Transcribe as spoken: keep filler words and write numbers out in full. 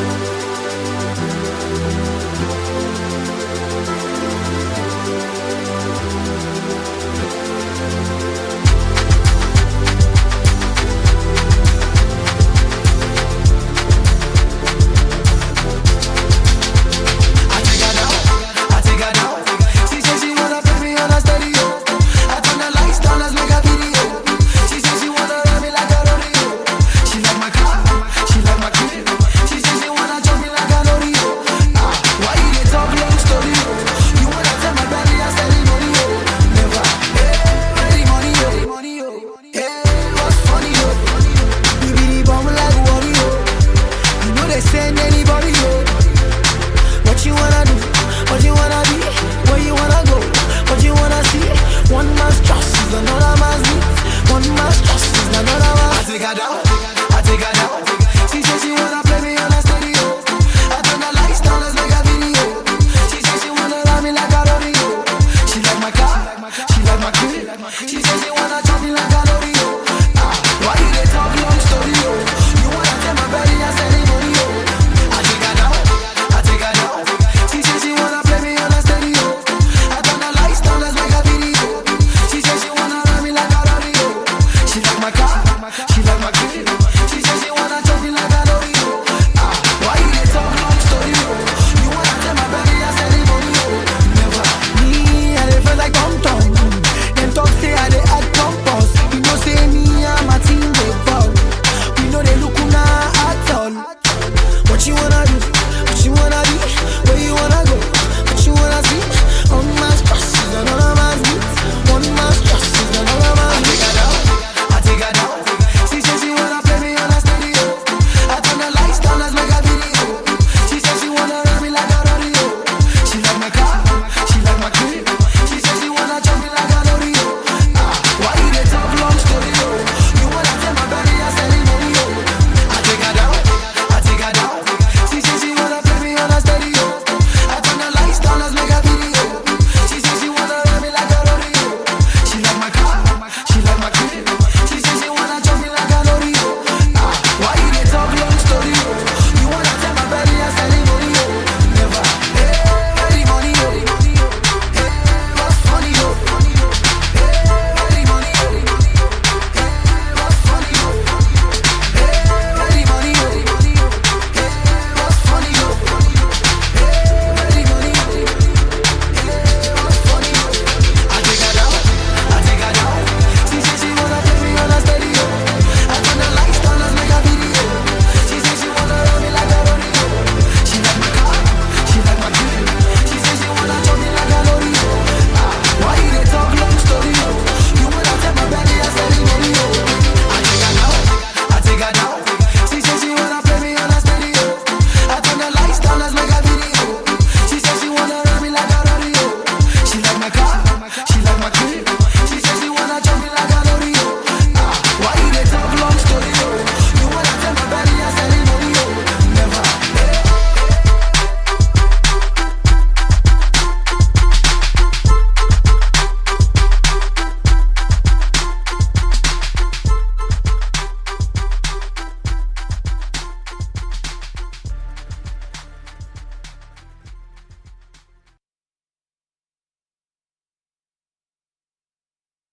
Send anybody yo. What you wanna do? What you wanna be? Where you wanna go? What you wanna see? One man's trust is another man's need. One man's trust is another man's. I take her down, I take her down. She says she wanna play me on the stereo. I turn the lights down, let's make a video. She says she wanna ride me like a rodeo. She like my car, she like my crib. She says she wanna chop me like a rodeo. Ah, why you they talk long story yo? You wanna tell my belly I said it money yo. What you wanna